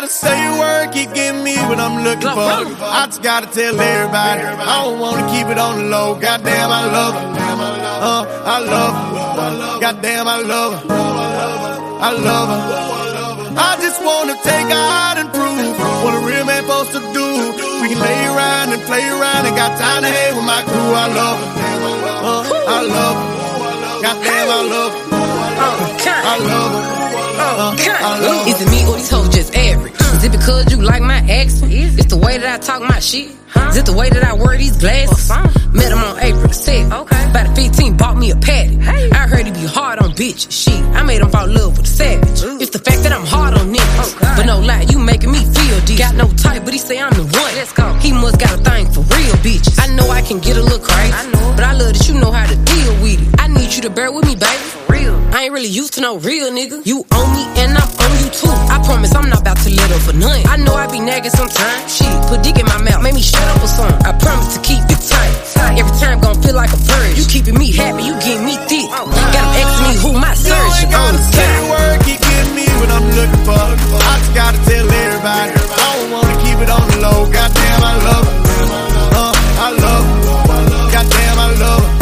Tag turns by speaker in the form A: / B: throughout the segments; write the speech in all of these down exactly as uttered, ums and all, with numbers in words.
A: gotta say a word, keep getting me what I'm looking for. I just gotta tell everybody, I don't wanna keep it on the low. Goddamn, I love her. Uh, I love her. Goddamn, I love her. I love her. I just wanna take her out and prove what a real man supposed to do. We can lay around and play around and got time to hang with my crew. I love her. Uh, I love her. Goddamn, I love her. I love her. Uh, I love her.
B: Is it me or these hoes just average? Is it because you like my accent? It's the way that I talk my shit? Is it the way that I wear these glasses? Met him on April second. Okay. By the fifteen, bought me a patty. Hey. I heard he be hard on bitches. Shit, I made him fall in love with a savage. Ooh. It's the fact that I'm hard on niggas. Okay. But no lie, you making me feel deep. Got no type, but he say I'm the one. Let's go. He must got a thing for real bitches. I know I can get a little crazy, I know, but I love that you know how to deal with it. I need you to bear with me, baby. For real. I ain't really used to no real nigga. You own me and I'm on you too. I promise I'm not about to let up for nothing. I know I be nagging sometimes. Shit, put dick in my mouth, make me shut up or something. I promise to keep it tight. Every time gon' feel like a virgin. You keeping me happy, you getting me thick. Got him asking me who my surgeon.
A: You ain't gotta say a word, keep getting me what I'm looking for. I just gotta tell everybody, I don't wanna keep it on the low. Goddamn, I love her. Uh, I love her. Goddamn, I love her.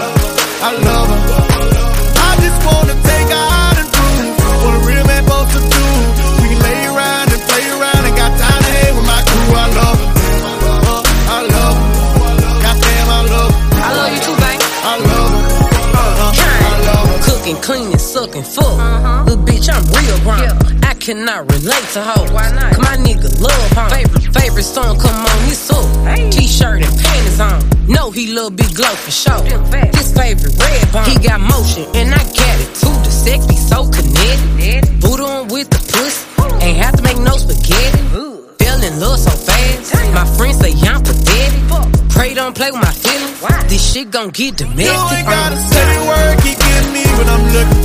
A: I love her. I just wanna take her out and prove what a real man supposed to do. We can lay around and play around and got time to hang with my crew. I love her. Uh, I love her. Goddamn, I love her.
B: I love you too, babe.
A: I love her. Uh, I love her.
B: Cooking, cleaning, sucking, fuck. Uh-huh. Little bitch, I'm real grown. Yeah. I cannot relate to hoes. Why not? Cause my nigga love home. Favorite, favorite song come on, his up. Hey. T-shirt and panties on. No, he love big glow for sure. His favorite red bone. He got motion and I got it too. The sex be so connected. Voodoo on with the pussy. Ain't have to make no spaghetti. Fell in love so fast. Damn. My friends say I'm pathetic. Pray don't play with my feelings. Why? This shit gon' get domestic.
A: You ain't gotta say a word, keep getting me what I'm looking